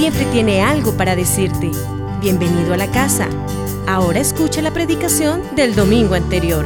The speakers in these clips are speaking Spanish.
siempre tiene algo para decirte. Bienvenido a la casa. Ahora escucha la predicación del domingo anterior.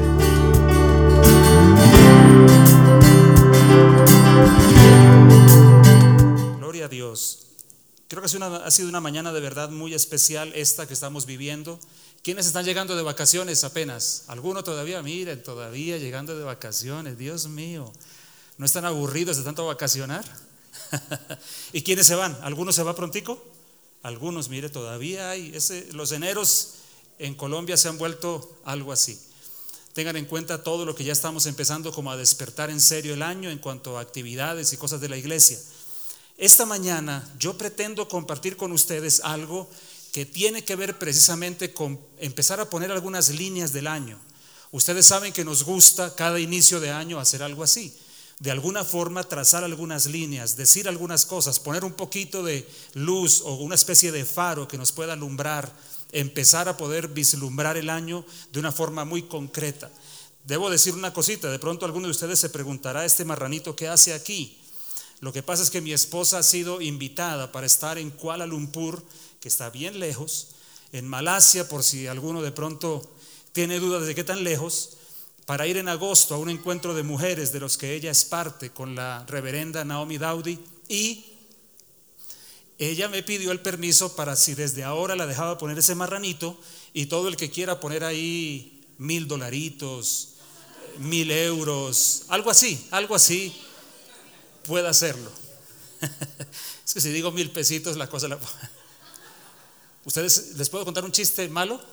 Gloria a Dios. Creo que ha sido una mañana de verdad muy especial esta que estamos viviendo. ¿Quiénes están llegando de vacaciones apenas? ¿Alguno todavía? Miren, todavía llegando de vacaciones. Dios mío, ¿no están aburridos de tanto vacacionar? ¿Y quiénes se van? ¿Algunos se va prontico? Algunos, mire, todavía hay los eneros en Colombia se han vuelto algo así. Tengan en cuenta todo lo que ya estamos empezando como a despertar en serio el año en cuanto a actividades y cosas de la iglesia. Esta mañana yo pretendo compartir con ustedes algo que tiene que ver precisamente con empezar a poner algunas líneas del año. Ustedes saben que nos gusta cada inicio de año hacer algo así. De alguna forma trazar algunas líneas, decir algunas cosas, poner un poquito de luz o una especie de faro que nos pueda alumbrar, empezar a poder vislumbrar el año de una forma muy concreta. Debo decir una cosita, de pronto alguno de ustedes se preguntará, ¿este marranito qué hace aquí? Lo que pasa es que mi esposa ha sido invitada para estar en Kuala Lumpur, que está bien lejos, en Malasia, por si alguno de pronto tiene dudas de qué tan lejos, para ir en agosto a un encuentro de mujeres de los que ella es parte con la reverenda Naomi Dowdy, y ella me pidió el permiso para si desde ahora la dejaba poner ese marranito, y todo el que quiera poner ahí $1,000, 1,000 euros, algo así puede hacerlo. Es que si digo 1,000 pesitos la cosa la... ¿Ustedes les puedo contar un chiste malo?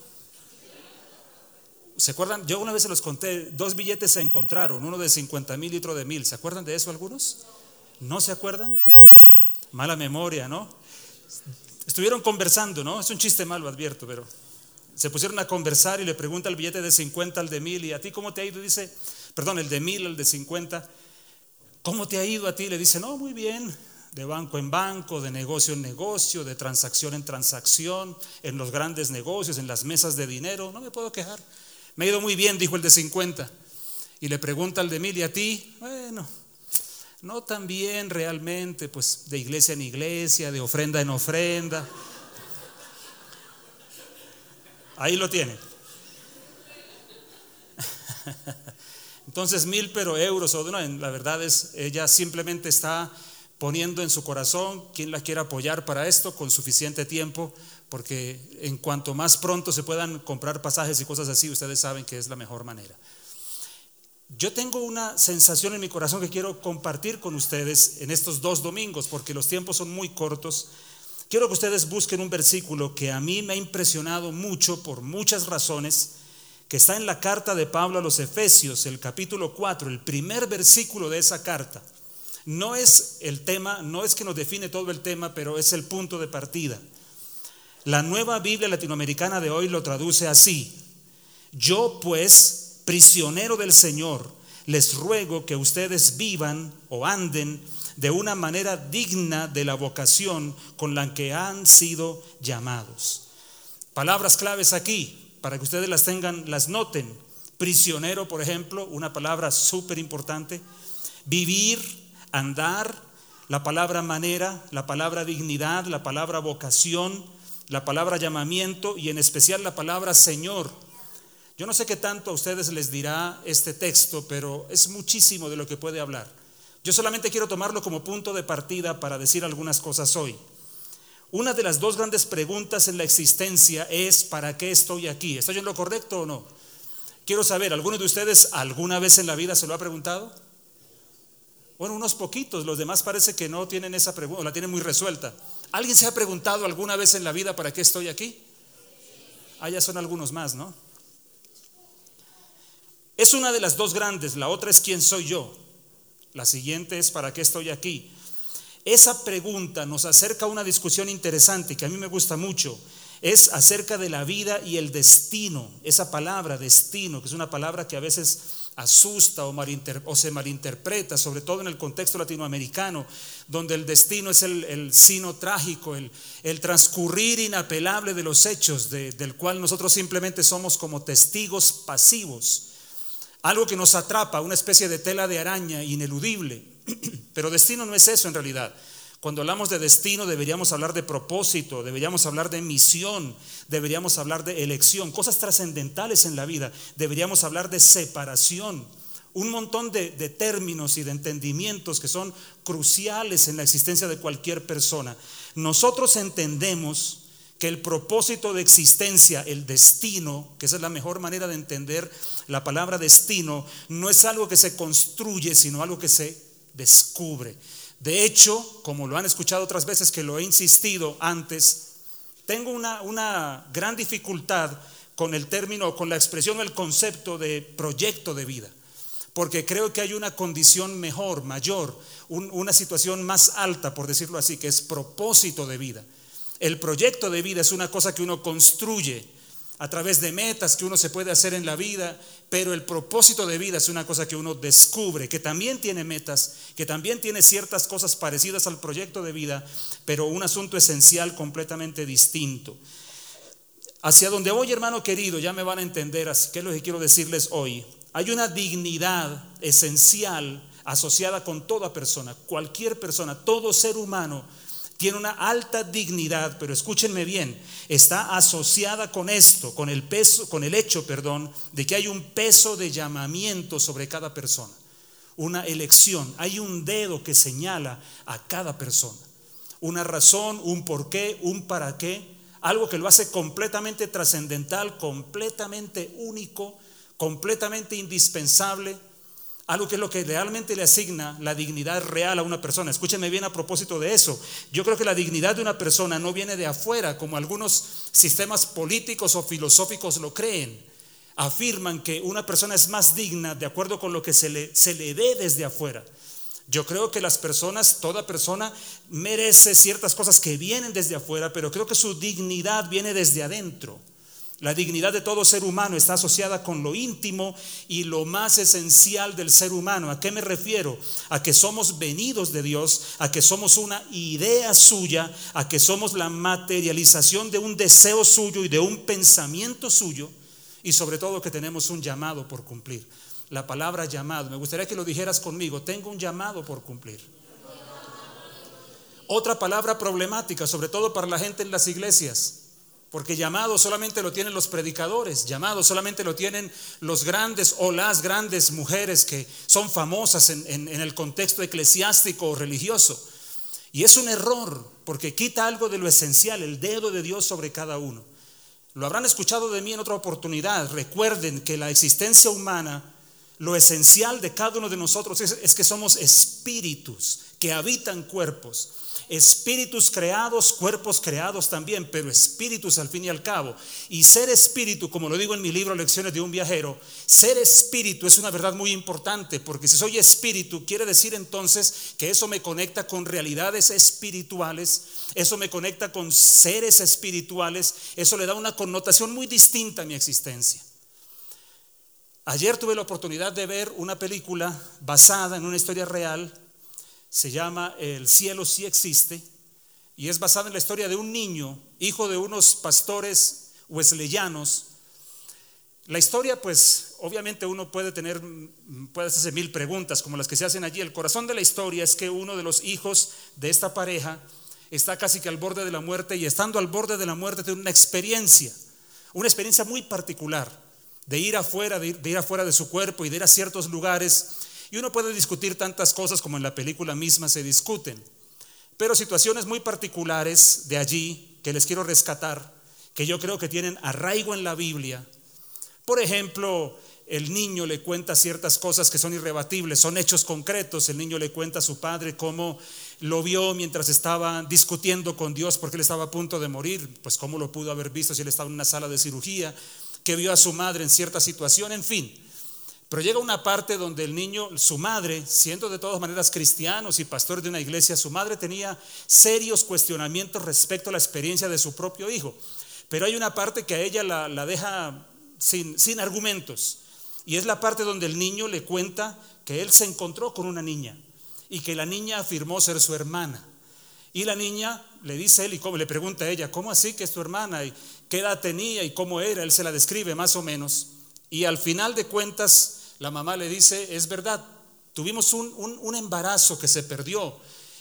¿Se acuerdan? Yo una vez se los conté, 2 billetes se encontraron, uno de 50,000 y otro de 1,000. ¿Se acuerdan de eso algunos? ¿No se acuerdan? Mala memoria, ¿no? Estuvieron conversando, ¿no? Es un chiste malo, advierto, pero se pusieron a conversar y le pregunta el billete de 50 al de 1,000, ¿y a ti cómo te ha ido? Dice, perdón, el de 1,000 al de 50, ¿cómo te ha ido a ti? Le dice, no, muy bien, de banco en banco, de negocio en negocio, de transacción en transacción, en los grandes negocios, en las mesas de dinero, no me puedo quejar. Me ha ido muy bien, dijo el de 50. Y le pregunta al de 1,000, ¿y a ti? Bueno, no tan bien realmente, pues de iglesia en iglesia, de ofrenda en ofrenda. Ahí lo tiene. Entonces 1,000 pero euros, o no, la verdad es, ella simplemente está poniendo en su corazón quien la quiera apoyar para esto con suficiente tiempo, porque en cuanto más pronto se puedan comprar pasajes y cosas así, ustedes saben que es la mejor manera. Yo tengo una sensación en mi corazón que quiero compartir con ustedes en estos 2 domingos, porque los tiempos son muy cortos. Quiero que ustedes busquen un versículo que a mí me ha impresionado mucho por muchas razones, que está en la carta de Pablo a los Efesios, el capítulo 4, el primer versículo de esa carta. No es el tema, no es que nos define todo el tema, pero es el punto de partida. La Nueva Biblia Latinoamericana de hoy lo traduce así: yo pues, prisionero del Señor, les ruego que ustedes vivan o anden de una manera digna de la vocación con la que han sido llamados. Palabras claves aquí, para que ustedes las noten. Prisionero, por ejemplo, una palabra súper importante. Vivir, andar, la palabra manera, la palabra dignidad, la palabra vocación, la palabra llamamiento y en especial la palabra Señor. Yo no sé qué tanto a ustedes les dirá este texto, pero es muchísimo de lo que puede hablar. Yo solamente quiero tomarlo como punto de partida para decir algunas cosas hoy. Una de las 2 grandes preguntas en la existencia es: ¿para qué estoy aquí? ¿Estoy en lo correcto o no? Quiero saber, ¿alguno de ustedes alguna vez en la vida se lo ha preguntado? Bueno, unos poquitos, los demás parece que no tienen esa pregunta, o la tienen muy resuelta. ¿Alguien se ha preguntado alguna vez en la vida para qué estoy aquí? Ya son algunos más, ¿no? Es una de las 2 grandes, la otra es ¿quién soy yo? La siguiente es ¿para qué estoy aquí? Esa pregunta nos acerca a una discusión interesante que a mí me gusta mucho. Es acerca de la vida y el destino. Esa palabra destino, que es una palabra que a veces asusta o se malinterpreta, sobre todo en el contexto latinoamericano, donde el destino es el sino trágico, el transcurrir inapelable de los hechos, del cual nosotros simplemente somos como testigos pasivos. Algo que nos atrapa, una especie de tela de araña ineludible. Pero destino no es eso en realidad. Cuando hablamos de destino deberíamos hablar de propósito, deberíamos hablar de misión, deberíamos hablar de elección, cosas trascendentales en la vida, deberíamos hablar de separación, un montón de términos y de entendimientos que son cruciales en la existencia de cualquier persona. Nosotros entendemos que el propósito de existencia, el destino, que esa es la mejor manera de entender la palabra destino, no es algo que se construye, sino algo que se descubre. De hecho, como lo han escuchado otras veces que lo he insistido antes, tengo una gran dificultad con el término, con la expresión, el concepto de proyecto de vida, porque creo que hay una condición mejor, mayor, una situación más alta, por decirlo así, que es propósito de vida. El proyecto de vida es una cosa que uno construye a través de metas que uno se puede hacer en la vida, pero el propósito de vida es una cosa que uno descubre, que también tiene metas, que también tiene ciertas cosas parecidas al proyecto de vida, pero un asunto esencial completamente distinto. Hacia donde voy, hermano querido, ya me van a entender, así que es lo que quiero decirles hoy. Hay una dignidad esencial asociada con toda persona, cualquier persona, todo ser humano tiene una alta dignidad, pero escúchenme bien, está asociada con esto, con el hecho de que hay un peso de llamamiento sobre cada persona, una elección, hay un dedo que señala a cada persona, una razón, un porqué, un para qué, algo que lo hace completamente trascendental, completamente único, completamente indispensable. Algo que es lo que realmente le asigna la dignidad real a una persona. Escúchenme bien a propósito de eso. Yo creo que la dignidad de una persona no viene de afuera, como algunos sistemas políticos o filosóficos lo creen. Afirman que una persona es más digna de acuerdo con lo que se le dé desde afuera. Yo creo que las personas, toda persona merece ciertas cosas que vienen desde afuera, pero creo que su dignidad viene desde adentro. La dignidad de todo ser humano está asociada con lo íntimo y lo más esencial del ser humano. ¿A qué me refiero? A que somos venidos de Dios, a que somos una idea suya, a que somos la materialización de un deseo suyo y de un pensamiento suyo, y sobre todo que tenemos un llamado por cumplir. La palabra llamado, me gustaría que lo dijeras conmigo: tengo un llamado por cumplir. Otra palabra problemática, sobre todo para la gente en las iglesias, porque llamado solamente lo tienen los predicadores, llamado solamente lo tienen los grandes o las grandes mujeres que son famosas en el contexto eclesiástico o religioso. Y es un error, porque quita algo de lo esencial, el dedo de Dios sobre cada uno. Lo habrán escuchado de mí en otra oportunidad. Recuerden que la existencia humana, lo esencial de cada uno de nosotros es que somos espíritus que habitan cuerpos. Espíritus creados, cuerpos creados también, pero espíritus al fin y al cabo. Y ser espíritu, como lo digo en mi libro Lecciones de un viajero, ser espíritu es una verdad muy importante, porque si soy espíritu quiere decir entonces que eso me conecta con realidades espirituales, eso me conecta con seres espirituales, eso le da una connotación muy distinta a mi existencia. Ayer tuve la oportunidad de ver una película basada en una historia real. Se llama El cielo sí existe, y es basada en la historia de un niño, hijo de unos pastores wesleyanos. La historia, pues obviamente uno puede hacerse mil preguntas como las que se hacen allí. El corazón de la historia es que uno de los hijos de esta pareja está casi que al borde de la muerte, y estando al borde de la muerte tiene una experiencia muy particular de ir afuera de su cuerpo y de ir a ciertos lugares. Y uno puede discutir tantas cosas como en la película misma se discuten, pero situaciones muy particulares de allí que les quiero rescatar, que yo creo que tienen arraigo en la Biblia. Por ejemplo, el niño le cuenta ciertas cosas que son irrebatibles, son hechos concretos. El niño le cuenta a su padre cómo lo vio mientras estaba discutiendo con Dios porque él estaba a punto de morir. Pues cómo lo pudo haber visto si él estaba en una sala de cirugía, que vio a su madre en cierta situación, en fin. Pero llega una parte donde el niño, su madre, siendo de todas maneras cristianos y pastor de una iglesia, su madre tenía serios cuestionamientos respecto a la experiencia de su propio hijo. Pero hay una parte que a ella la deja sin argumentos, y es la parte donde el niño le cuenta que él se encontró con una niña y que la niña afirmó ser su hermana. Y la niña le dice él, y le pregunta a ella: ¿cómo así que es tu hermana? ¿Y qué edad tenía? ¿Y cómo era? Él se la describe más o menos. Y al final de cuentas la mamá le dice: es verdad, tuvimos un embarazo que se perdió,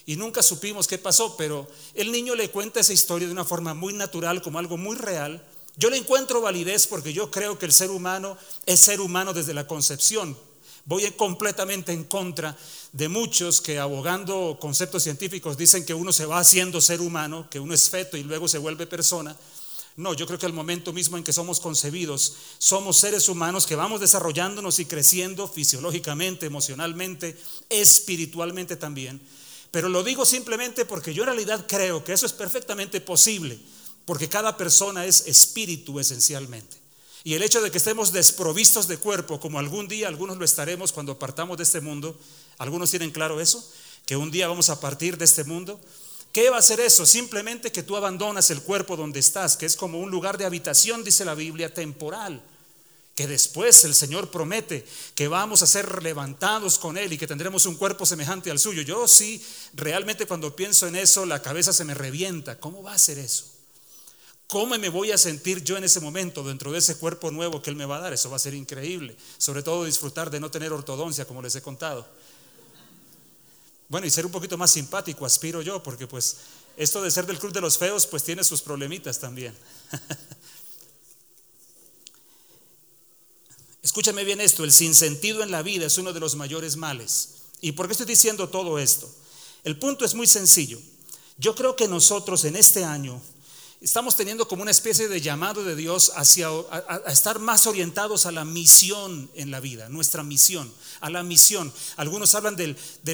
y nunca supimos qué pasó, pero el niño le cuenta esa historia de una forma muy natural, como algo muy real. Yo le encuentro validez porque yo creo que el ser humano es ser humano desde la concepción. Voy completamente en contra de muchos que, abogando conceptos científicos, dicen que uno se va haciendo ser humano, que uno es feto y luego se vuelve persona. No, yo creo que al momento mismo en que somos concebidos, somos seres humanos que vamos desarrollándonos y creciendo fisiológicamente, emocionalmente, espiritualmente también. Pero lo digo simplemente porque yo en realidad creo que eso es perfectamente posible, porque cada persona es espíritu esencialmente. Y el hecho de que estemos desprovistos de cuerpo, como algún día algunos lo estaremos cuando partamos de este mundo, ¿algunos tienen claro eso? Que un día vamos a partir de este mundo. ¿Qué va a hacer eso? Simplemente que tú abandonas el cuerpo donde estás, que es como un lugar de habitación, dice la Biblia, temporal, que después el Señor promete que vamos a ser levantados con Él y que tendremos un cuerpo semejante al suyo. Yo sí, realmente cuando pienso en eso, la cabeza se me revienta. ¿Cómo va a ser eso? ¿Cómo me voy a sentir yo en ese momento dentro de ese cuerpo nuevo que Él me va a dar? Eso va a ser increíble. Sobre todo disfrutar de no tener ortodoncia, como les he contado. Bueno, y ser un poquito más simpático, aspiro yo, porque pues esto de ser del club de los feos pues tiene sus problemitas también. Escúchame bien esto, el sinsentido en la vida es uno de los mayores males. ¿Y por qué estoy diciendo todo esto? El punto es muy sencillo. Yo creo que nosotros en este año estamos teniendo como una especie de llamado de Dios hacia a estar más orientados a la misión en la vida, nuestra misión, a la misión. Algunos hablan del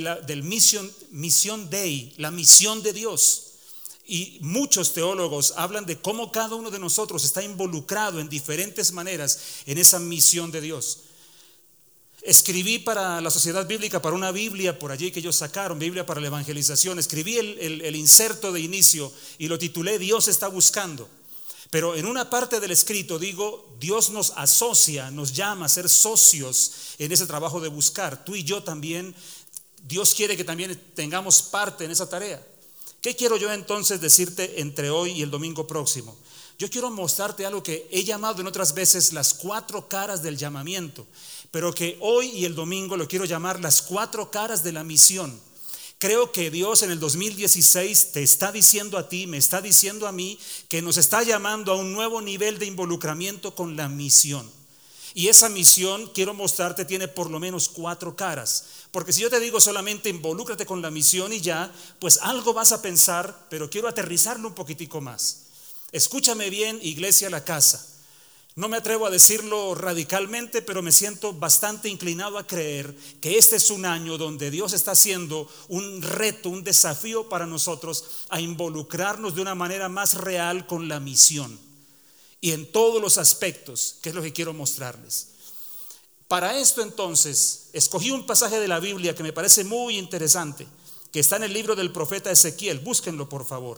Mission Day, la misión de Dios. Y muchos teólogos hablan de cómo cada uno de nosotros está involucrado en diferentes maneras en esa misión de Dios. Escribí para la Sociedad Bíblica, para una Biblia por allí que ellos sacaron, Biblia para la evangelización. Escribí el inserto de inicio y lo titulé Dios está buscando. Pero en una parte del escrito digo, Dios nos asocia, nos llama a ser socios en ese trabajo de buscar. Tú y yo también, Dios quiere que también tengamos parte en esa tarea. ¿Qué quiero yo entonces decirte entre hoy y el domingo próximo? Yo quiero mostrarte algo que he llamado en otras veces las 4 caras del llamamiento, pero que hoy y el domingo lo quiero llamar las 4 caras de la misión. Creo que Dios en el 2016 te está diciendo a ti, me está diciendo a mí, que nos está llamando a un nuevo nivel de involucramiento con la misión. Y esa misión, quiero mostrarte, tiene por lo menos 4 caras. Porque si yo te digo solamente involúcrate con la misión y ya, pues algo vas a pensar, pero quiero aterrizarlo un poquitico más. Escúchame bien, iglesia La Casa. No me atrevo a decirlo radicalmente, pero me siento bastante inclinado a creer que este es un año donde Dios está haciendo un reto, un desafío para nosotros a involucrarnos de una manera más real con la misión y en todos los aspectos, que es lo que quiero mostrarles. Para esto entonces, escogí un pasaje de la Biblia que me parece muy interesante, que está en el libro del profeta Ezequiel. Búsquenlo por favor.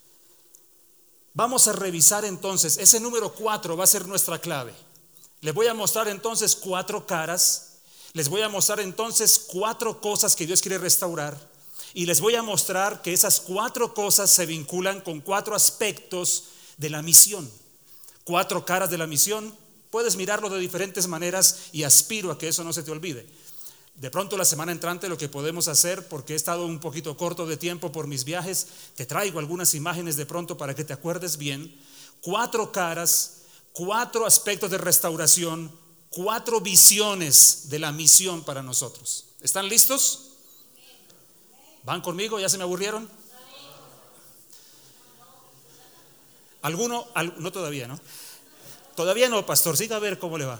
Vamos a revisar entonces, ese número 4 va a ser nuestra clave. Les voy a mostrar entonces 4 caras, les voy a mostrar entonces 4 cosas que Dios quiere restaurar y les voy a mostrar que esas 4 cosas se vinculan con 4 aspectos de la misión. 4 caras de la misión, puedes mirarlo de diferentes maneras y aspiro a que eso no se te olvide. De pronto la semana entrante lo que podemos hacer, porque he estado un poquito corto de tiempo por mis viajes, te traigo algunas imágenes de pronto para que te acuerdes bien. 4 caras, 4 aspectos de restauración, 4 visiones de la misión para nosotros. ¿Están listos? ¿Van conmigo? ¿Ya se me aburrieron? ¿Alguno? No todavía, ¿no? Todavía no, pastor, siga a ver cómo le va.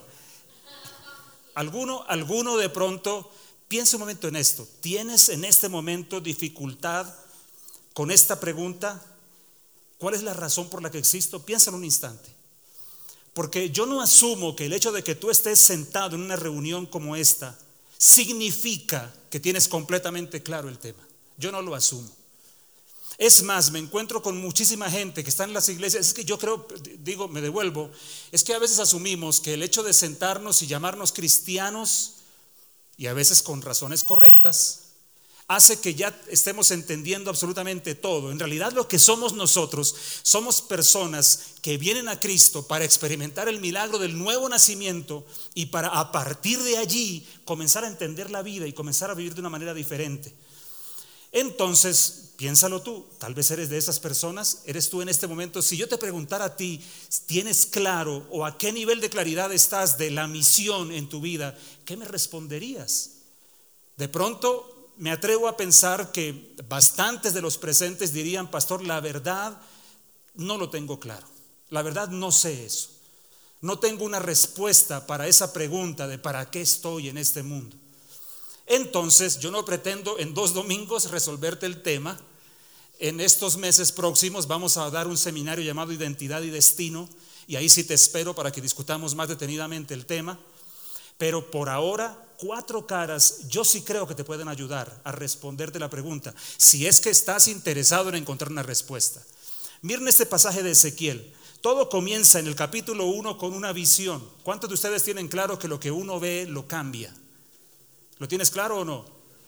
¿Alguno de pronto, piensa un momento en esto, ¿tienes en este momento dificultad con esta pregunta? ¿Cuál es la razón por la que existo? Piensa en un instante. Porque yo no asumo que el hecho de que tú estés sentado en una reunión como esta significa que tienes completamente claro el tema. Yo no lo asumo. Es más, me encuentro con muchísima gente que está en las iglesias. Es que yo creo, digo, me devuelvo, es que a veces asumimos que el hecho de sentarnos y llamarnos cristianos, y a veces con razones correctas, hace que ya estemos entendiendo absolutamente todo. En realidad lo que somos nosotros, somos personas que vienen a Cristo para experimentar el milagro del nuevo nacimiento y para a partir de allí comenzar a entender la vida y comenzar a vivir de una manera diferente. Entonces, piénsalo tú, tal vez eres de esas personas, eres tú en este momento. Si yo te preguntara a ti, ¿tienes claro o a qué nivel de claridad estás de la misión en tu vida? ¿Qué me responderías? De pronto me atrevo a pensar que bastantes de los presentes dirían: pastor, la verdad no lo tengo claro, la verdad no sé eso, no tengo una respuesta para esa pregunta de ¿para qué estoy en este mundo? Entonces yo no pretendo en 2 domingos resolverte el tema. En estos meses próximos vamos a dar un seminario llamado Identidad y Destino, y ahí sí te espero para que discutamos más detenidamente el tema. Pero por ahora, 4 caras yo sí creo que te pueden ayudar a responderte la pregunta, si es que estás interesado en encontrar una respuesta. Miren este pasaje de Ezequiel. Todo comienza en el capítulo 1 con una visión. ¿Cuántos de ustedes tienen claro que lo que uno ve lo cambia? ¿Lo tienes claro o no?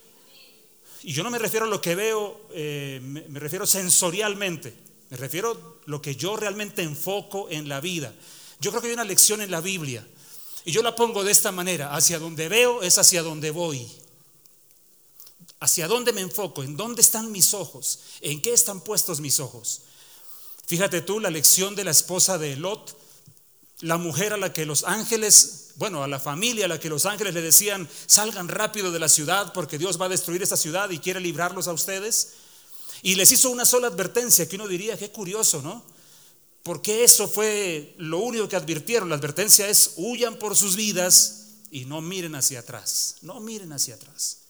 Y yo no me refiero a lo que veo, me refiero sensorialmente. Me refiero a lo que yo realmente enfoco en la vida. Yo creo que hay una lección en la Biblia, y yo la pongo de esta manera: hacia donde veo es hacia donde voy. Hacia dónde me enfoco, en dónde están mis ojos, en qué están puestos mis ojos. Fíjate tú la lección de la esposa de Lot, la mujer a la que los ángeles, a la familia a la que los ángeles le decían: salgan rápido de la ciudad porque Dios va a destruir esta ciudad y quiere librarlos a ustedes. Y les hizo una sola advertencia que uno diría: qué curioso, ¿no? Porque eso fue lo único que advirtieron. La advertencia es: huyan por sus vidas y no miren hacia atrás, no miren hacia atrás.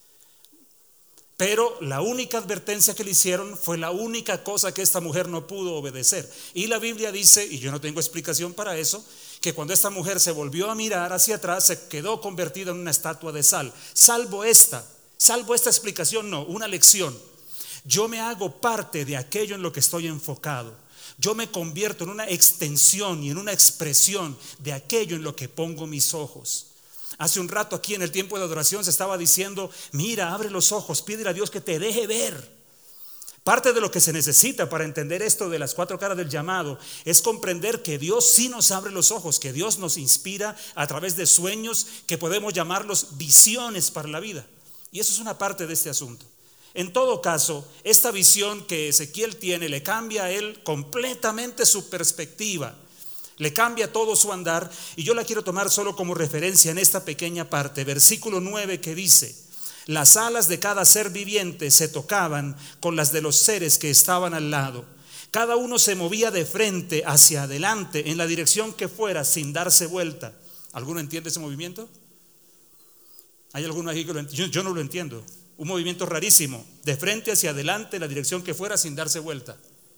Pero la única advertencia que le hicieron fue la única cosa que esta mujer no pudo obedecer. Y la Biblia dice, y yo no tengo explicación para eso, que cuando esta mujer se volvió a mirar hacia atrás, se quedó convertida en una estatua de sal. Salvo esta explicación, no, una lección. Yo me hago parte de aquello en lo que estoy enfocado. Yo me convierto en una extensión y en una expresión de aquello en lo que pongo mis ojos. Hace un rato aquí en el tiempo de adoración se estaba diciendo: mira, abre los ojos, pídele a Dios que te deje ver. Parte de lo que se necesita para entender esto de las 4 caras del llamado es comprender que Dios sí nos abre los ojos, que Dios nos inspira a través de sueños que podemos llamarlos visiones para la vida. Y eso es una parte de este asunto. En todo caso, esta visión que Ezequiel tiene le cambia a él completamente su perspectiva. Le cambia todo su andar, y yo la quiero tomar solo como referencia en esta pequeña parte. Versículo 9, que dice: las alas de cada ser viviente se tocaban con las de los seres que estaban al lado. Cada uno se movía de frente hacia adelante en la dirección que fuera, sin darse vuelta. ¿Alguno entiende ese movimiento? ¿Hay alguno aquí que lo entiende? Yo no lo entiendo. Un movimiento rarísimo, de frente hacia adelante en la dirección que fuera, sin darse vuelta.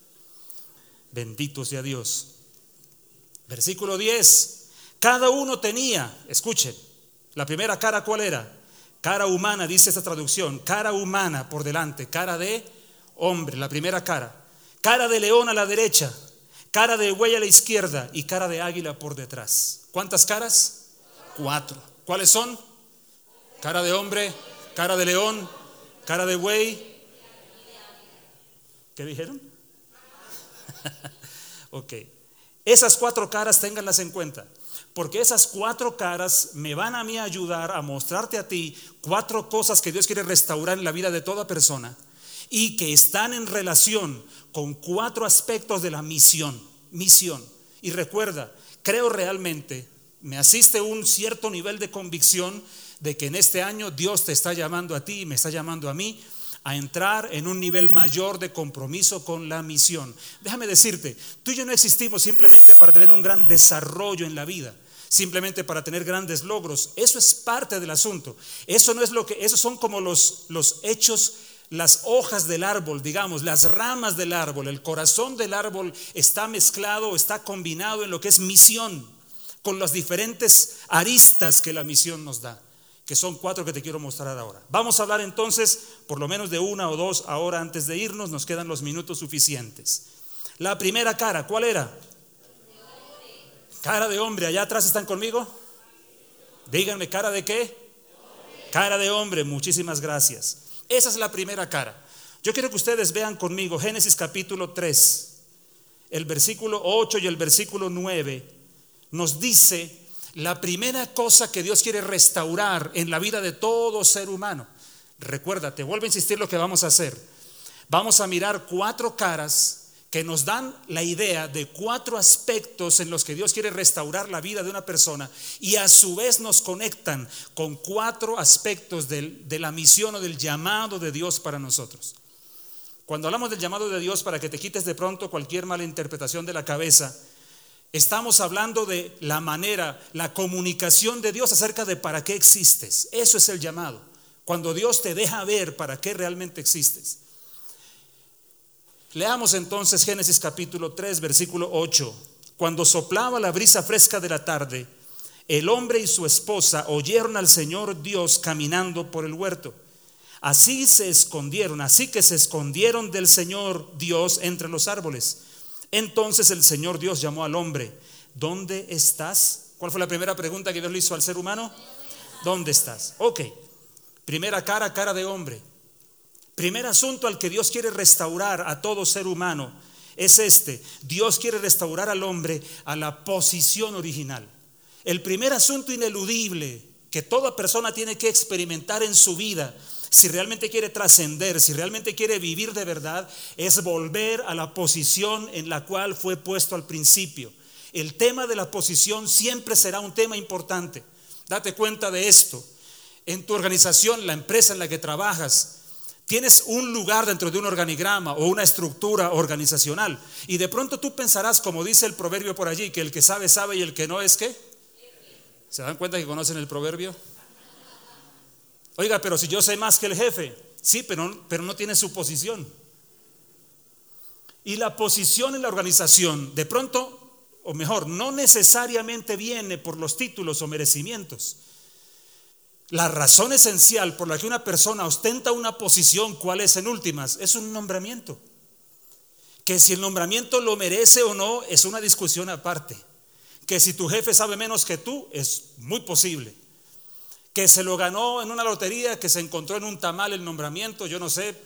Bendito sea Dios. Versículo 10, cada uno tenía, escuchen, la primera cara, ¿cuál era? Cara humana, dice esta traducción, cara humana por delante, cara de hombre, la primera cara. Cara de león a la derecha, cara de buey a la izquierda y cara de águila por detrás. ¿Cuántas caras? 4. ¿Cuáles son? Cara de hombre, cara de león, cara de buey. ¿Qué dijeron? Ok. Esas 4 caras ténganlas en cuenta, porque esas 4 caras me van a mí a ayudar a mostrarte a ti 4 cosas que Dios quiere restaurar en la vida de toda persona y que están en relación con 4 aspectos de la misión. Y recuerda, creo realmente, me asiste un cierto nivel de convicción de que en este año Dios te está llamando a ti y me está llamando a mí a entrar en un nivel mayor de compromiso con la misión. Déjame decirte, tú y yo no existimos simplemente para tener un gran desarrollo en la vida, simplemente para tener grandes logros. Eso es parte del asunto. Eso no es lo que, esos son como los hechos, las hojas del árbol, digamos, las ramas del árbol. El corazón del árbol está mezclado, está combinado en lo que es misión, con las diferentes aristas que la misión nos da, que son 4 que te quiero mostrar ahora. Vamos a hablar entonces por lo menos de 1 o 2 ahora antes de irnos, nos quedan los minutos suficientes. La primera cara, ¿cuál era? Cara de hombre, allá atrás están conmigo. Díganme, ¿cara de qué? Cara de hombre, muchísimas gracias. Esa es la primera cara. Yo quiero que ustedes vean conmigo Génesis capítulo 3, el versículo 8 y el versículo 9 nos dice la primera cosa que Dios quiere restaurar en la vida de todo ser humano. Recuerda, te vuelvo a insistir lo que vamos a hacer. Vamos a mirar 4 caras que nos dan la idea de 4 aspectos en los que Dios quiere restaurar la vida de una persona, y a su vez nos conectan con 4 aspectos de la misión o del llamado de Dios para nosotros. Cuando hablamos del llamado de Dios, para que te quites de pronto cualquier mala interpretación de la cabeza, estamos hablando de la manera, la comunicación de Dios acerca de para qué existes. Eso es el llamado, cuando Dios te deja ver para qué realmente existes. Leamos entonces Génesis capítulo 3, versículo 8. Cuando soplaba la brisa fresca de la tarde, el hombre y su esposa oyeron al Señor Dios caminando por el huerto. Así que se escondieron del Señor Dios entre los árboles. Entonces el Señor Dios llamó al hombre: ¿dónde estás? ¿Cuál fue la primera pregunta que Dios le hizo al ser humano? ¿Dónde estás? Ok, primera cara de hombre. Primer asunto al que Dios quiere restaurar a todo ser humano es este: Dios quiere restaurar al hombre a la posición original. El primer asunto ineludible que toda persona tiene que experimentar en su vida, si realmente quiere trascender, si realmente quiere vivir de verdad, es volver a la posición en la cual fue puesto al principio. El tema de la posición siempre será un tema importante. Date cuenta de esto. En tu organización, la empresa en la que trabajas, tienes un lugar dentro de un organigrama o una estructura organizacional, y de pronto tú pensarás, como dice el proverbio por allí, que el que sabe, sabe, y el que no es, ¿qué? ¿Se dan cuenta que conocen el proverbio? Oiga, pero si yo sé más que el jefe. Sí, pero no tiene su posición. Y la posición en la organización, de pronto, o mejor, no necesariamente viene por los títulos o merecimientos. La razón esencial por la que una persona ostenta una posición, ¿cuál es en últimas? Es un nombramiento. Que si el nombramiento lo merece o no es una discusión aparte. Que si tu jefe sabe menos que tú, es muy posible. Que se lo ganó en una lotería, que se encontró en un tamal el nombramiento, yo no sé.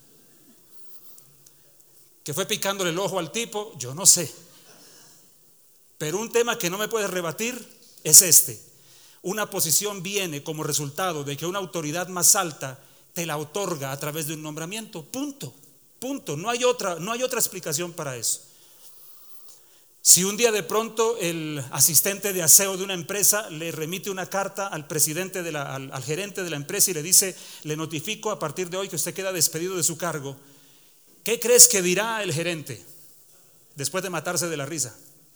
Que fue picándole el ojo al tipo, yo no sé. Pero un tema que no me puedes rebatir es este: una posición viene como resultado de que una autoridad más alta te la otorga a través de un nombramiento. Punto. No hay otra explicación para eso. Si un día de pronto el asistente de aseo de una empresa le remite una carta al presidente al gerente de la empresa y le dice: le notifico a partir de hoy que usted queda despedido de su cargo, ¿qué crees que dirá el gerente después de matarse de la risa?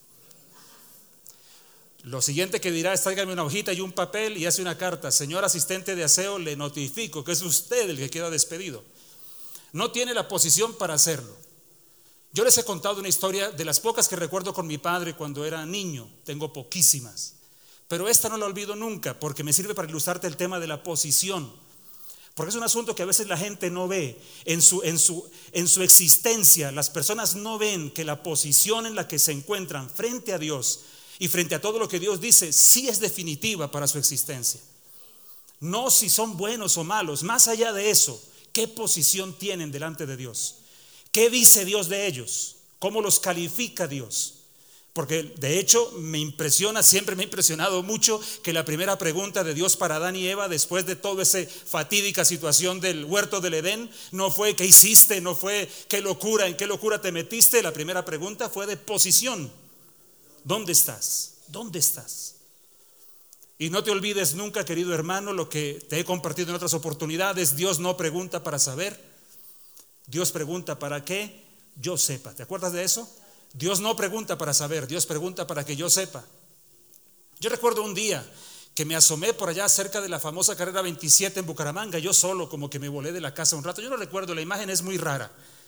Lo siguiente que dirá es: tráigame una hojita y un papel, y hace una carta: señor asistente de aseo, le notifico que es usted el que queda despedido. No tiene la posición para hacerlo. Yo les he contado una historia de las pocas que recuerdo con mi padre cuando era niño. Tengo poquísimas, pero esta no la olvido nunca, porque me sirve para ilustrarte el tema de la posición. Porque es un asunto que a veces la gente no ve en su existencia. Las personas no ven que la posición en la que se encuentran frente a Dios y frente a todo lo que Dios dice, sí es definitiva para su existencia. No si son buenos o malos. Más allá de eso, ¿qué posición tienen delante de Dios? ¿Qué dice Dios de ellos? ¿Cómo los califica Dios? Porque de hecho siempre me ha impresionado mucho que la primera pregunta de Dios para Adán y Eva, después de toda esa fatídica situación del huerto del Edén, no fue ¿qué hiciste? No fue ¿qué locura? ¿En qué locura te metiste? La primera pregunta fue de posición. ¿Dónde estás? ¿Dónde estás? Y no te olvides nunca, querido hermano, lo que te he compartido en otras oportunidades: Dios no pregunta para saber, Dios pregunta para que yo sepa. ¿Te acuerdas de eso? Dios no pregunta para saber, Dios pregunta para que yo sepa. Yo recuerdo un día que me asomé por allá cerca de la famosa carrera 27 en Bucaramanga, yo solo, como que me volé de la casa un rato. Yo no recuerdo, la imagen es muy rara.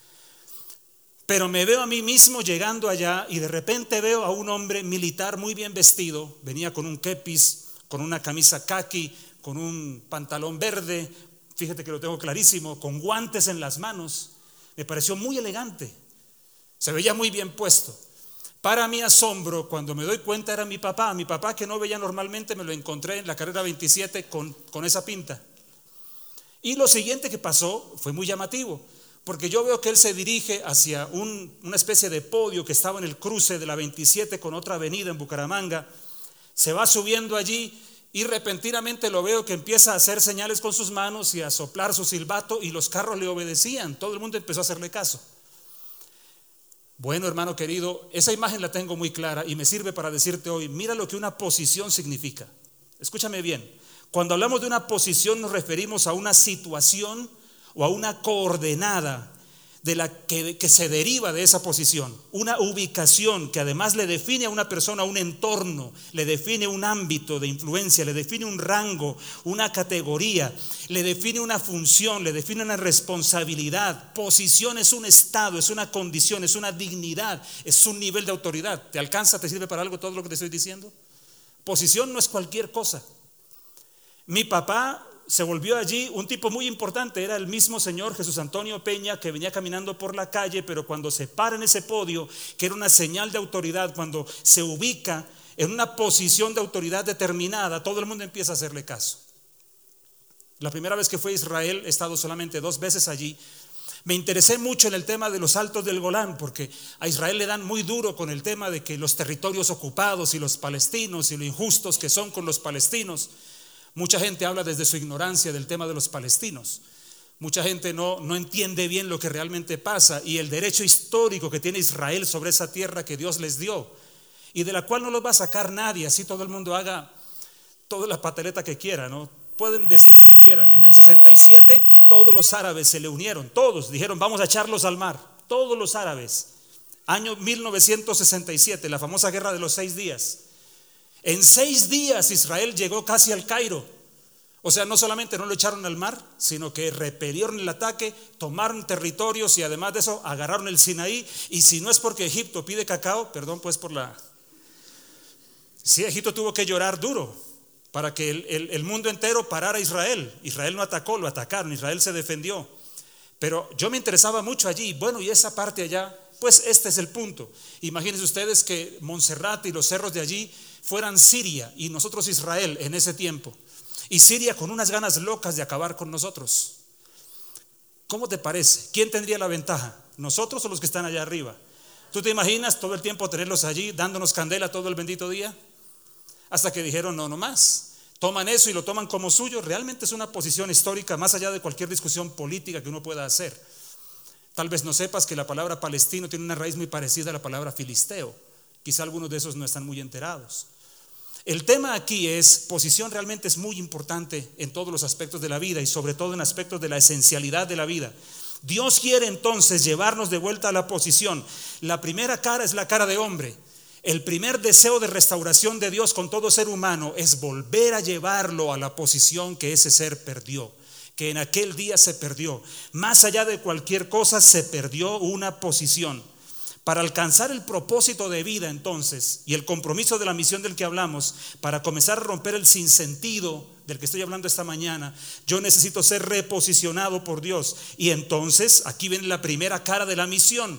Pero me veo a mí mismo llegando allá y de repente veo a un hombre militar muy bien vestido. Venía con un kepis, con una camisa caqui, con un pantalón verde, fíjate que lo tengo clarísimo, con guantes en las manos. Me pareció muy elegante, se veía muy bien puesto. Para mi asombro, cuando me doy cuenta, era mi papá que no veía normalmente. Me lo encontré en la carrera 27 con esa pinta. Y lo siguiente que pasó fue muy llamativo, porque yo veo que él se dirige hacia una especie de podio que estaba en el cruce de la 27 con otra avenida en Bucaramanga. Se va subiendo allí y repentinamente lo veo que empieza a hacer señales con sus manos y a soplar su silbato, y los carros le obedecían. Todo el mundo empezó a hacerle caso. Bueno, hermano querido, esa imagen la tengo muy clara y me sirve para decirte hoy, mira lo que una posición significa. Escúchame bien, cuando hablamos de una posición nos referimos a una situación o a una coordenada de la que se deriva de esa posición, una ubicación que además le define a una persona un entorno, le define un ámbito de influencia, le define un rango, una categoría, le define una función, le define una responsabilidad. Posición es un estado, es una condición, es una dignidad, es un nivel de autoridad. ¿Te alcanza, te sirve para algo todo lo que te estoy diciendo? Posición no es cualquier cosa. Mi papá se volvió allí un tipo muy importante, era el mismo señor Jesús Antonio Peña que venía caminando por la calle, pero cuando se para en ese podio, que era una señal de autoridad, cuando se ubica en una posición de autoridad determinada, todo el mundo empieza a hacerle caso. La primera vez que fui a Israel, he estado solamente 2 veces allí, me interesé mucho en el tema de los altos del Golán, porque a Israel le dan muy duro con el tema de que los territorios ocupados y los palestinos y lo injustos que son con los palestinos. Mucha gente habla desde su ignorancia del tema de los palestinos. Mucha gente no entiende bien lo que realmente pasa y el derecho histórico que tiene Israel sobre esa tierra que Dios les dio y de la cual no los va a sacar nadie, así todo el mundo haga toda la pataleta que quiera, ¿no? Pueden decir lo que quieran. En el 67 todos los árabes se le unieron, todos dijeron vamos a echarlos al mar, todos los árabes. Año 1967, la famosa guerra de los 6 días. En 6 días Israel llegó casi al Cairo. O sea, no solamente no lo echaron al mar, sino que repelieron el ataque, tomaron territorios y además de eso agarraron el Sinaí. Y si no es porque Egipto pide cacao, perdón pues por la... Sí, Egipto tuvo que llorar duro para que el mundo entero parara a Israel. Israel no atacó, lo atacaron, Israel se defendió. Pero yo me interesaba mucho allí. Bueno, y esa parte allá, pues este es el punto. Imagínense ustedes que Montserrat y los cerros de allí fueran Siria y nosotros Israel en ese tiempo, y Siria con unas ganas locas de acabar con nosotros. ¿Cómo te parece? ¿Quién tendría la ventaja? ¿Nosotros o los que están allá arriba? ¿Tú te imaginas todo el tiempo tenerlos allí dándonos candela todo el bendito día? Hasta que dijeron no más, toman eso y lo toman como suyo. Realmente es una posición histórica más allá de cualquier discusión política que uno pueda hacer. Tal vez no sepas que la palabra palestino tiene una raíz muy parecida a la palabra filisteo. Quizá algunos de esos no están muy enterados. El tema aquí es, posición realmente es muy importante en todos los aspectos de la vida y sobre todo en aspectos de la esencialidad de la vida. Dios quiere entonces llevarnos de vuelta a la posición. La primera cara es la cara de hombre. El primer deseo de restauración de Dios con todo ser humano es volver a llevarlo a la posición que ese ser perdió, que en aquel día se perdió. Más allá de cualquier cosa se perdió una posición. Para alcanzar el propósito de vida entonces y el compromiso de la misión del que hablamos, para comenzar a romper el sinsentido del que estoy hablando esta mañana, yo necesito ser reposicionado por Dios. Y entonces aquí viene la primera cara de la misión.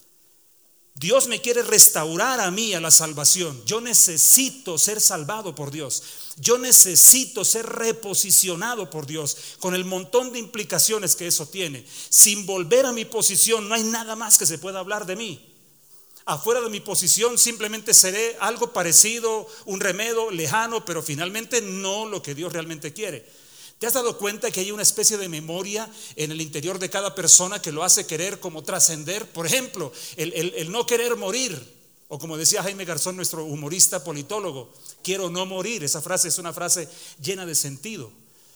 Dios me quiere restaurar a mí a la salvación. Yo necesito ser salvado por Dios. Yo necesito ser reposicionado por Dios, con el montón de implicaciones que eso tiene. Sin volver a mi posición no hay nada más que se pueda hablar de mí. Afuera de mi posición simplemente seré algo parecido, un remedio lejano, pero finalmente no lo que Dios realmente quiere. ¿Te has dado cuenta que hay una especie de memoria en el interior de cada persona que lo hace querer como trascender? Por ejemplo, el no querer morir, o como decía Jaime Garzón, nuestro humorista politólogo, quiero no morir. Esa frase es una frase llena de sentido.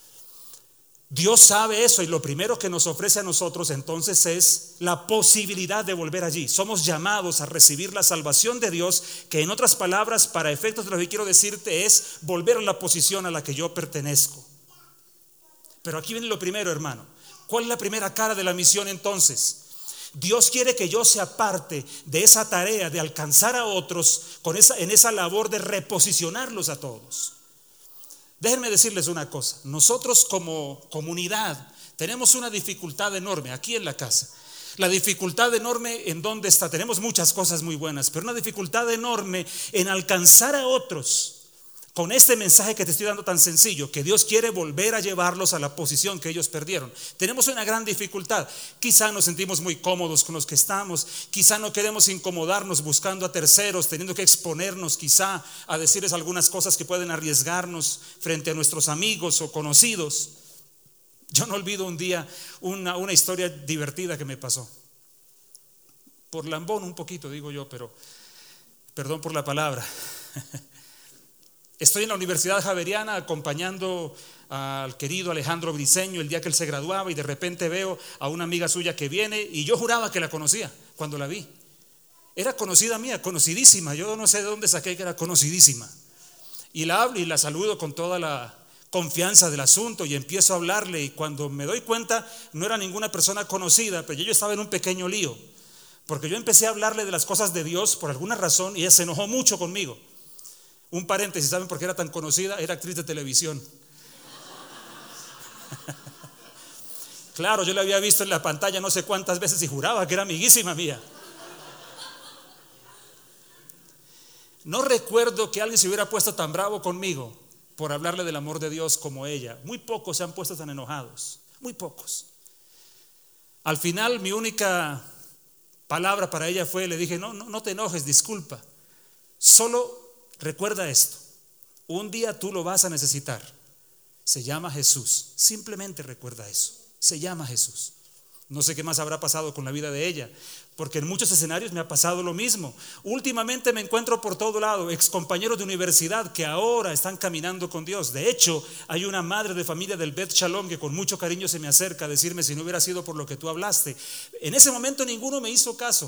Dios sabe eso y lo primero que nos ofrece a nosotros entonces es la posibilidad de volver allí. Somos llamados a recibir la salvación de Dios, que en otras palabras, para efectos de lo que quiero decirte, es volver a la posición a la que yo pertenezco. Pero aquí viene lo primero, hermano. ¿Cuál es la primera cara de la misión entonces? Dios quiere que yo sea parte de esa tarea de alcanzar a otros en esa labor de reposicionarlos a todos. Déjenme decirles una cosa. Nosotros como comunidad tenemos una dificultad enorme aquí en la casa. La dificultad enorme en dónde está. Tenemos muchas cosas muy buenas, pero una dificultad enorme en alcanzar a otros con este mensaje que te estoy dando tan sencillo, que Dios quiere volver a llevarlos a la posición que ellos perdieron. Tenemos una gran dificultad. Quizá nos sentimos muy cómodos con los que estamos, quizá no queremos incomodarnos buscando a terceros, teniendo que exponernos quizá a decirles algunas cosas que pueden arriesgarnos frente a nuestros amigos o conocidos. Yo no olvido un día una historia divertida que me pasó. Por lambón un poquito digo yo, pero perdón por la palabra. Estoy en la Universidad Javeriana acompañando al querido Alejandro Briceño el día que él se graduaba, y de repente veo a una amiga suya que viene, y yo juraba que la conocía cuando la vi. Era conocida mía, conocidísima. Yo no sé de dónde saqué que era conocidísima. Y la hablo y la saludo con toda la confianza del asunto y empiezo a hablarle, y cuando me doy cuenta no era ninguna persona conocida, pero yo estaba en un pequeño lío, porque yo empecé a hablarle de las cosas de Dios por alguna razón y ella se enojó mucho conmigo. Un paréntesis, ¿saben por qué era tan conocida? Era actriz de televisión. Claro, yo la había visto en la pantalla no sé cuántas veces y juraba que era amiguísima mía. No recuerdo que alguien se hubiera puesto tan bravo conmigo por hablarle del amor de Dios como ella. Muy pocos se han puesto tan enojados, muy pocos. Al final mi única palabra para ella fue, le dije, no te enojes, disculpa. Solo recuerda esto, un día tú lo vas a necesitar. Se llama Jesús. Simplemente recuerda eso, se llama Jesús. No sé qué más habrá pasado con la vida de ella, porque en muchos escenarios me ha pasado lo mismo. Últimamente me encuentro por todo lado excompañeros de universidad que ahora están caminando con Dios. De hecho, hay una madre de familia del Beth Shalom que con mucho cariño se me acerca a decirme, si no hubiera sido por lo que tú hablaste. En ese momento ninguno me hizo caso,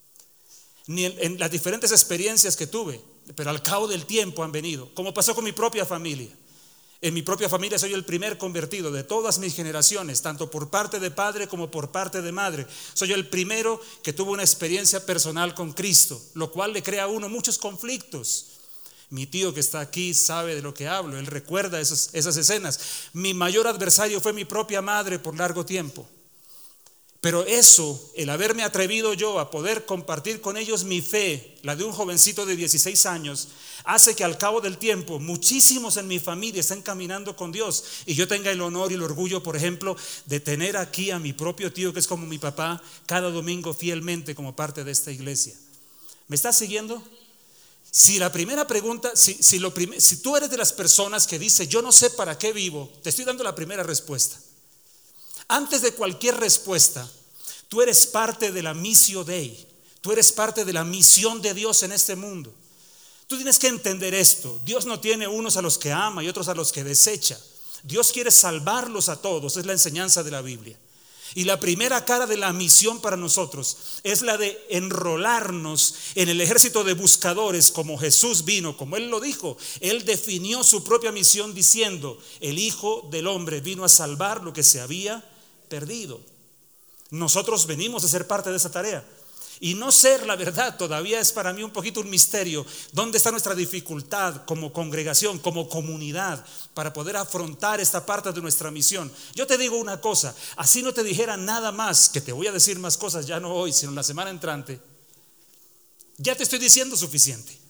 ni en las diferentes experiencias que tuve, pero al cabo del tiempo han venido, como pasó con mi propia familia. En mi propia familia soy el primer convertido de todas mis generaciones, tanto por parte de padre como por parte de madre. Soy el primero que tuvo una experiencia personal con Cristo, lo cual le crea a uno muchos conflictos. Mi tío que está aquí sabe de lo que hablo, él recuerda esas escenas. Mi mayor adversario fue mi propia madre por largo tiempo. Pero eso, el haberme atrevido yo a poder compartir con ellos mi fe, la de un jovencito de 16 años, hace que al cabo del tiempo muchísimos en mi familia estén caminando con Dios, y yo tenga el honor y el orgullo, por ejemplo, de tener aquí a mi propio tío, que es como mi papá, cada domingo fielmente como parte de esta iglesia. ¿Me estás siguiendo? Si la primera pregunta, si tú eres de las personas que dice yo no sé para qué vivo, te estoy dando la primera respuesta. Antes de cualquier respuesta, tú eres parte de la Missio Dei, tú eres parte de la misión de Dios en este mundo. Tú tienes que entender esto. Dios no tiene unos a los que ama y otros a los que desecha. Dios quiere salvarlos a todos, es la enseñanza de la Biblia. Y la primera cara de la misión para nosotros es la de enrolarnos en el ejército de buscadores, como Jesús vino, como Él lo dijo. Él definió su propia misión diciendo, el Hijo del Hombre vino a salvar lo que se había perdido. Nosotros venimos a ser parte de esa tarea. Y no ser, la verdad, todavía es para mí un poquito un misterio. ¿Dónde está nuestra dificultad como congregación, como comunidad, para poder afrontar esta parte de nuestra misión? Yo te digo una cosa, así no te dijera nada más, que te voy a decir más cosas ya no hoy, sino la semana entrante, ya te estoy diciendo suficiente.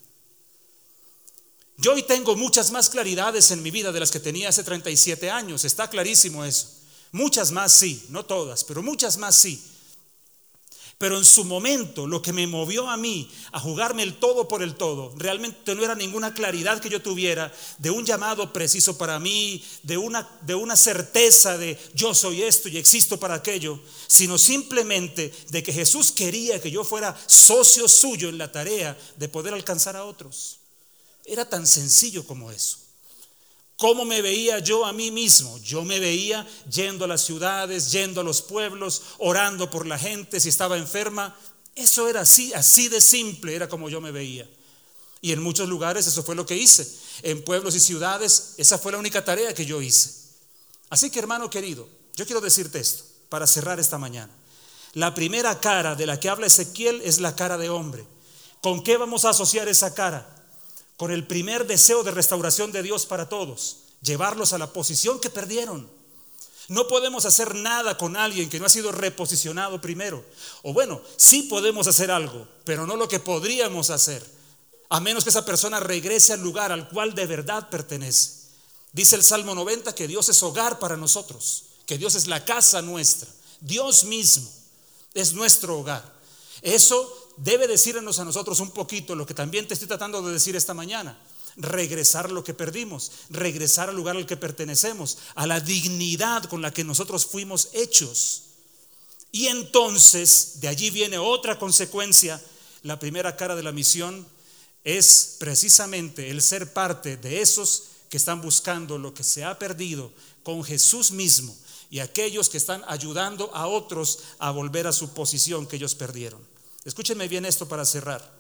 Yo hoy tengo muchas más claridades en mi vida de las que tenía hace 37 años, está clarísimo eso. Muchas más sí, no todas, pero muchas más sí. Pero en su momento lo que me movió a mí a jugarme el todo por el todo realmente no era ninguna claridad que yo tuviera de un llamado preciso para mí, de una certeza de yo soy esto y existo para aquello, sino simplemente de que Jesús quería que yo fuera socio suyo en la tarea de poder alcanzar a otros. Era tan sencillo como eso. ¿Cómo me veía yo a mí mismo? Yo me veía yendo a las ciudades, yendo a los pueblos, orando por la gente si estaba enferma. Eso era así de simple era como yo me veía. Y en muchos lugares eso fue lo que hice. En pueblos y ciudades esa fue la única tarea que yo hice. Así que, hermano querido, yo quiero decirte esto para cerrar esta mañana. La primera cara de la que habla Ezequiel es la cara de hombre. ¿Con qué vamos a asociar esa cara? Con el primer deseo de restauración de Dios para todos, llevarlos a la posición que perdieron. No podemos hacer nada con alguien que no ha sido reposicionado primero. O bueno, sí podemos hacer algo, pero no lo que podríamos hacer. a menos que esa persona regrese al lugar al cual de verdad pertenece. Dice el Salmo 90 que Dios es hogar para nosotros, que Dios es la casa nuestra. Dios mismo es nuestro hogar. Eso debe decirnos a nosotros un poquito lo que también te estoy tratando de decir esta mañana. Regresar a lo que perdimos, regresar al lugar al que pertenecemos, a la dignidad con la que nosotros fuimos hechos. Y entonces de allí viene otra consecuencia. La primera cara de la misión es precisamente el ser parte de esos que están buscando lo que se ha perdido con Jesús mismo, y aquellos que están ayudando a otros a volver a su posición que ellos perdieron. Escúchenme bien esto para cerrar.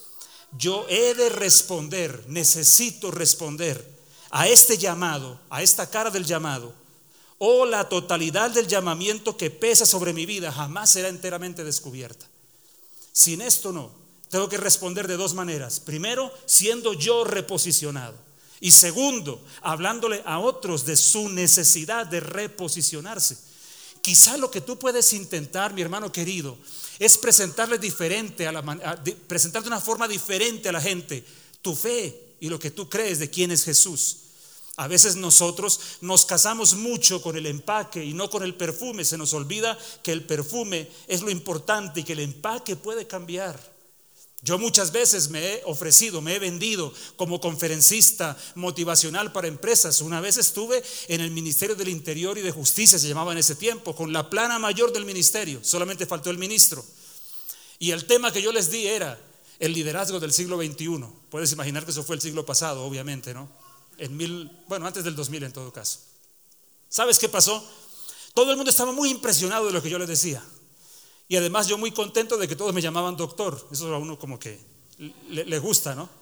Yo he de responder, necesito responder a este llamado, a esta cara del llamado, o la totalidad del llamamiento que pesa sobre mi vida jamás será enteramente descubierta. Sin esto no, tengo que responder de dos maneras. Primero, siendo yo reposicionado. Y segundo, hablándole a otros de su necesidad de reposicionarse. Quizá lo que tú puedes intentar, mi hermano querido, es presentarle presentar de una forma diferente a la gente tu fe y lo que tú crees de quién es Jesús. A veces nosotros nos casamos mucho con el empaque y no con el perfume. Se nos olvida que el perfume es lo importante y que el empaque puede cambiar. Yo muchas veces me he ofrecido, me he vendido como conferencista motivacional para empresas. Una vez estuve en el Ministerio del Interior y de Justicia, se llamaba en ese tiempo, con la plana mayor del ministerio. Solamente faltó el ministro. Y el tema que yo les di era el liderazgo del siglo XXI. Puedes imaginar que eso fue el siglo pasado, obviamente, ¿no? Antes del 2000 en todo caso. ¿Sabes qué pasó? Todo el mundo estaba muy impresionado de lo que yo les decía. Y además yo muy contento de que todos me llamaban doctor. Eso a uno como que le gusta, ¿no?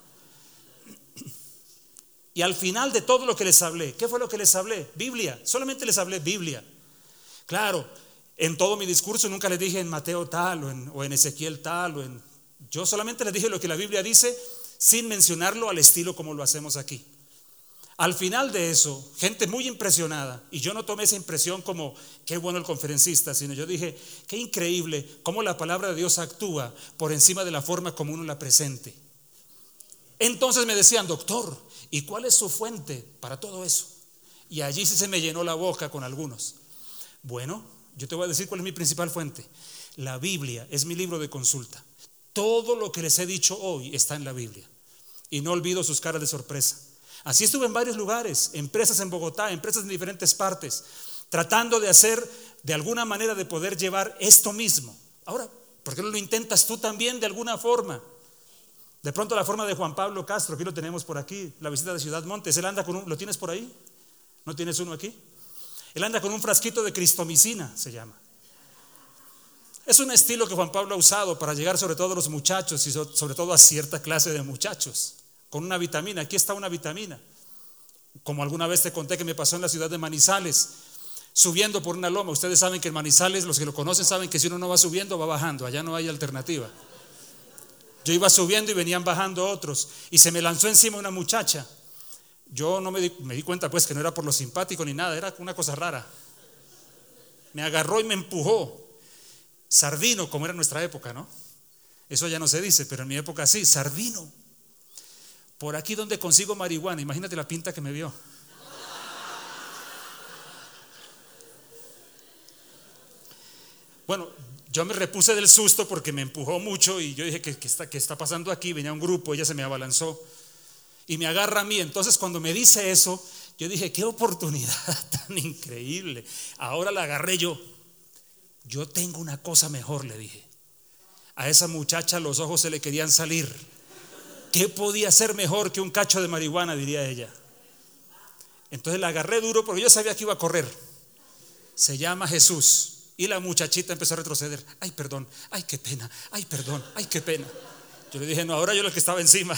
Y al final de todo lo que les hablé, ¿qué fue lo que les hablé? Biblia, solamente les hablé Biblia. Claro, en todo mi discurso nunca les dije en Mateo tal o en Ezequiel tal. Yo solamente les dije lo que la Biblia dice sin mencionarlo al estilo como lo hacemos aquí. Al final de eso, gente muy impresionada, y yo no tomé esa impresión como qué bueno el conferencista, sino yo dije qué increíble cómo la palabra de Dios actúa por encima de la forma como uno la presente. Entonces me decían, doctor, ¿y cuál es su fuente para todo eso? Y allí sí se me llenó la boca con algunos. Bueno, yo te voy a decir cuál es mi principal fuente. La Biblia es mi libro de consulta. Todo lo que les he dicho hoy está en la Biblia, y no olvido sus caras de sorpresa. Así estuve en varios lugares, empresas en Bogotá, empresas en diferentes partes, tratando de hacer de alguna manera de poder llevar esto mismo. Ahora, ¿por qué no lo intentas tú también de alguna forma? De pronto la forma de Juan Pablo Castro, aquí lo tenemos por aquí, la visita de Ciudad Montes, él anda con ¿lo tienes por ahí? ¿No tienes uno aquí? Él anda con un frasquito de cristomicina, se llama. Es un estilo que Juan Pablo ha usado para llegar sobre todo a los muchachos y sobre todo a cierta clase de muchachos. Con una vitamina, aquí está una vitamina. Como alguna vez te conté que me pasó en la ciudad de Manizales, subiendo por una loma. Ustedes saben que en Manizales, los que lo conocen saben que si uno no va subiendo, va bajando. Allá no hay alternativa. Yo iba subiendo y venían bajando otros, y se me lanzó encima una muchacha. Yo no me di cuenta pues que no era por lo simpático ni nada, era una cosa rara. Me agarró y me empujó. Sardino, como era en nuestra época, ¿no? Eso ya no se dice, pero en mi época sí, sardino. Por aquí donde consigo marihuana, imagínate la pinta que me vio. Bueno, yo me repuse del susto porque me empujó mucho y yo dije, ¿qué está pasando aquí? Venía un grupo, ella se me abalanzó y me agarra a mí. Entonces cuando me dice eso, yo dije, qué oportunidad tan increíble. Ahora la agarré yo. Yo tengo una cosa mejor, le dije. A esa muchacha los ojos se le querían salir. ¿Qué podía ser mejor que un cacho de marihuana?, diría ella. Entonces la agarré duro porque yo sabía que iba a correr. Se llama Jesús. Y la muchachita empezó a retroceder. Ay, perdón, ay, qué pena, ay, perdón, ay, qué pena. Yo le dije, no, ahora yo el que estaba encima.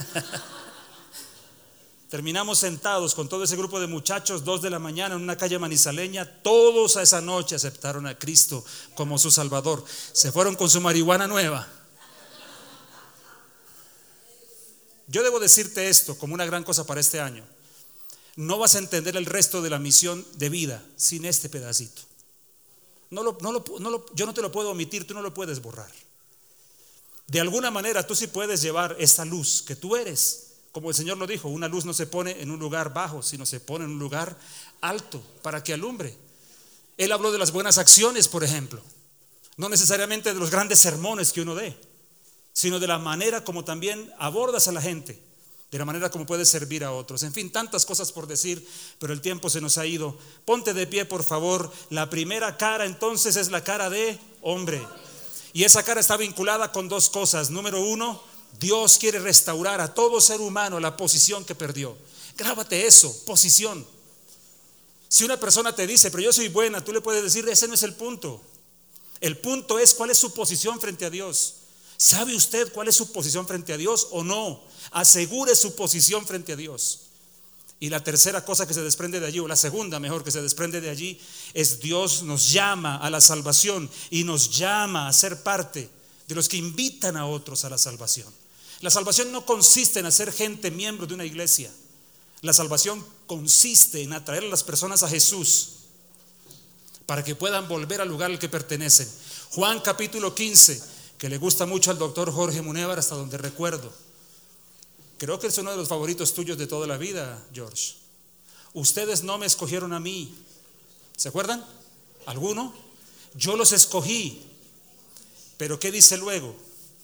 Terminamos sentados con todo ese grupo de muchachos, 2 de la mañana en una calle manizaleña. Todos a esa noche aceptaron a Cristo como su Salvador. Se fueron con su marihuana nueva. Yo debo decirte esto como una gran cosa para este año. No vas a entender el resto de la misión de vida sin este pedacito. Yo no te lo puedo omitir, tú no lo puedes borrar. De alguna manera tú sí puedes llevar esa luz que tú eres. Como el Señor lo dijo, una luz no se pone en un lugar bajo, sino se pone en un lugar alto para que alumbre. Él habló de las buenas acciones, por ejemplo. No necesariamente de los grandes sermones que uno dé, sino de la manera como también abordas a la gente, de la manera como puedes servir a otros. En fin, tantas cosas por decir, pero el tiempo se nos ha ido. Ponte de pie, por favor. La primera cara entonces es la cara de hombre. Y esa cara está vinculada con dos cosas. Número uno, Dios quiere restaurar a todo ser humano la posición que perdió. Grábate eso, posición. Si una persona te dice, pero yo soy buena, tú le puedes decir, ese no es el punto. El punto es cuál es su posición frente a Dios. ¿Sabe usted cuál es su posición frente a Dios o no? Asegure su posición frente a Dios. Y la tercera cosa que se desprende de allí, o la segunda mejor que se desprende de allí, es Dios nos llama a la salvación y nos llama a ser parte de los que invitan a otros a la salvación. La salvación no consiste en hacer gente miembro de una iglesia. La salvación consiste en atraer a las personas a Jesús para que puedan volver al lugar al que pertenecen. Juan capítulo 15, que le gusta mucho al doctor Jorge Munévar hasta donde recuerdo. Creo que es uno de los favoritos tuyos de toda la vida, George. Ustedes no me escogieron a mí. ¿Se acuerdan? ¿Alguno? Yo los escogí. Pero ¿qué dice luego?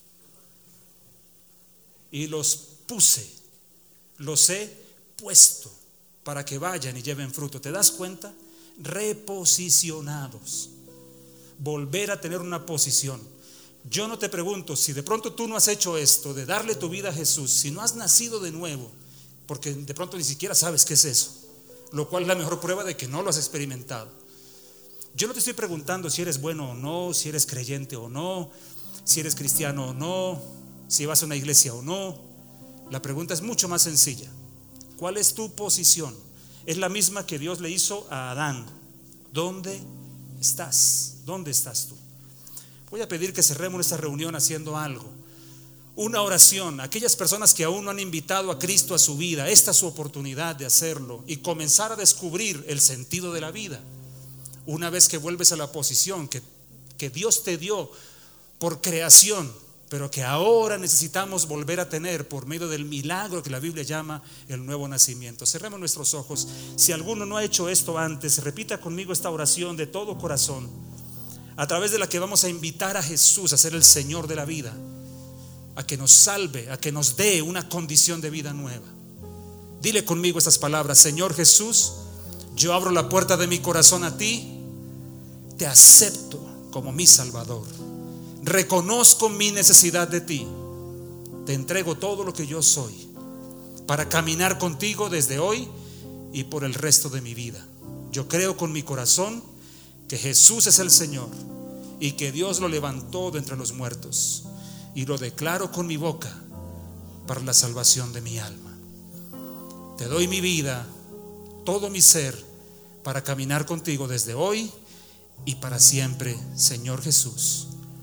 Y los puse, los he puesto para que vayan y lleven fruto. ¿Te das cuenta? Reposicionados. Volver a tener una posición. Yo no te pregunto si de pronto tú no has hecho esto de darle tu vida a Jesús, si no has nacido de nuevo, porque de pronto ni siquiera sabes qué es eso, lo cual es la mejor prueba de que no lo has experimentado. Yo no te estoy preguntando si eres bueno o no, si eres creyente o no, si eres cristiano o no, si vas a una iglesia o no. La pregunta es mucho más sencilla. ¿Cuál es tu posición? Es la misma que Dios le hizo a Adán. ¿Dónde estás? ¿Dónde estás tú? Voy a pedir que cerremos esta reunión haciendo algo. Una oración. Aquellas personas que aún no han invitado a Cristo a su vida, esta es su oportunidad de hacerlo y comenzar a descubrir el sentido de la vida. Una vez que vuelves a la posición que Dios te dio por creación, pero que ahora necesitamos volver a tener por medio del milagro que la Biblia llama el nuevo nacimiento. Cerremos nuestros ojos. Si alguno no ha hecho esto antes, repita conmigo esta oración de todo corazón, a través de la que vamos a invitar a Jesús a ser el Señor de la vida, a que nos salve, a que nos dé una condición de vida nueva. Dile conmigo estas palabras: Señor Jesús, yo abro la puerta de mi corazón a ti, te acepto como mi Salvador. Reconozco mi necesidad de ti. Te entrego todo lo que yo soy para caminar contigo desde hoy y por el resto de mi vida. Yo creo con mi corazón que Jesús es el Señor y que Dios lo levantó de entre los muertos, y lo declaro con mi boca para la salvación de mi alma. Te doy mi vida, todo mi ser, para caminar contigo desde hoy y para siempre, Señor Jesús.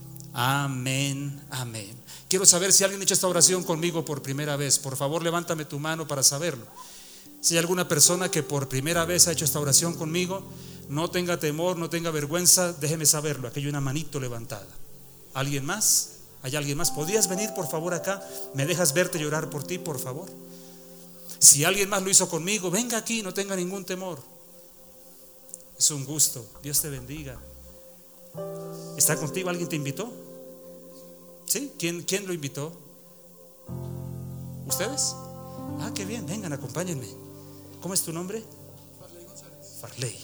Amén, amén. Quiero saber si alguien ha hecho esta oración conmigo por primera vez. Por favor, levántame tu mano para saberlo. Si hay alguna persona que por primera vez ha hecho esta oración conmigo, no tenga temor, no tenga vergüenza, déjeme saberlo. Aquí hay una manito levantada. ¿Alguien más? ¿Hay alguien más? ¿Podrías venir por favor acá? ¿Me dejas verte y orar por ti, por favor? Si alguien más lo hizo conmigo, venga aquí, no tenga ningún temor. Es un gusto. Dios te bendiga. ¿Está contigo? ¿Alguien te invitó? ¿Sí? ¿Quién lo invitó? ¿Ustedes? Ah, qué bien, vengan, acompáñenme. ¿Cómo es tu nombre? Farley González. Farley.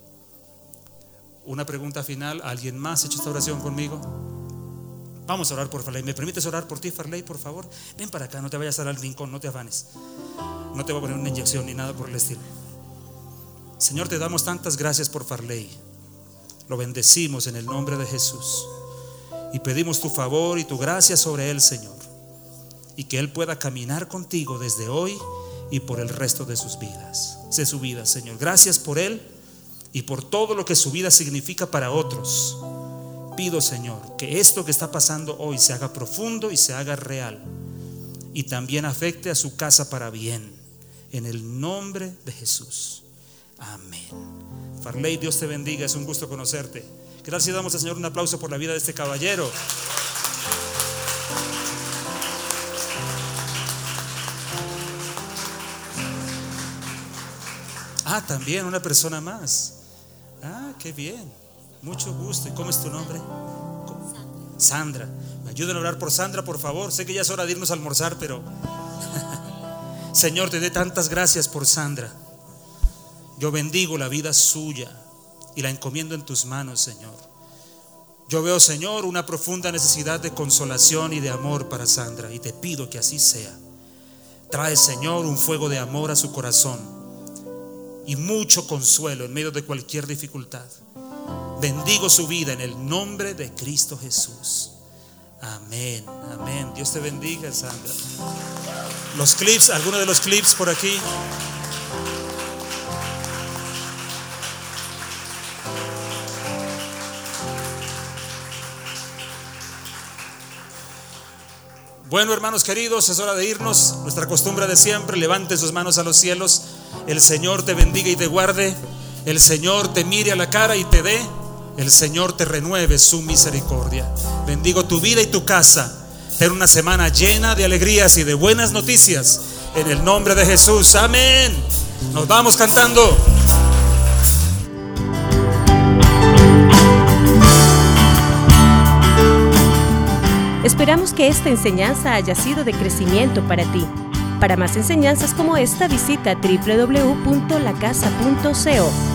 Una pregunta final. ¿Alguien más ha hecho esta oración conmigo? Vamos a orar por Farley. ¿Me permites orar por ti, Farley, por favor? Ven para acá, no te vayas al rincón, no te afanes. No te voy a poner una inyección ni nada por el estilo. Señor, te damos tantas gracias por Farley. Lo bendecimos en el nombre de Jesús y pedimos tu favor y tu gracia sobre él, Señor, y que él pueda caminar contigo desde hoy y por el resto de sus vidas, Señor. Gracias por él y por todo lo que su vida significa para otros. Pido, Señor, que esto que está pasando hoy se haga profundo y se haga real, y también afecte a su casa para bien, en el nombre de Jesús. Amén. Farley, Dios te bendiga, es un gusto conocerte. Gracias, damos al Señor un aplauso por la vida de este caballero. Ah, también una persona más. Ah, qué bien. Mucho gusto. ¿Y cómo es tu nombre? Sandra. ¿Me ayudan a orar por Sandra, por favor? Sé que ya es hora de irnos a almorzar, pero Señor, te doy tantas gracias por Sandra. Yo bendigo la vida suya y la encomiendo en tus manos, Señor. Yo veo, Señor, una profunda necesidad de consolación y de amor para Sandra, y te pido que así sea. Trae, Señor, un fuego de amor a su corazón y mucho consuelo en medio de cualquier dificultad. Bendigo su vida en el nombre de Cristo Jesús. Amén, amén. Dios te bendiga, Sandra. Los clips, algunos de los clips por aquí. Bueno, hermanos queridos, es hora de irnos. Nuestra costumbre de siempre: levante sus manos a los cielos. El Señor te bendiga y te guarde. El Señor te mire a la cara y te dé. El Señor te renueve su misericordia. Bendigo tu vida y tu casa. Ten una semana llena de alegrías y de buenas noticias, en el nombre de Jesús. Amén. Nos vamos cantando. Esperamos que esta enseñanza haya sido de crecimiento para ti. Para más enseñanzas como esta, visita www.lacasa.co.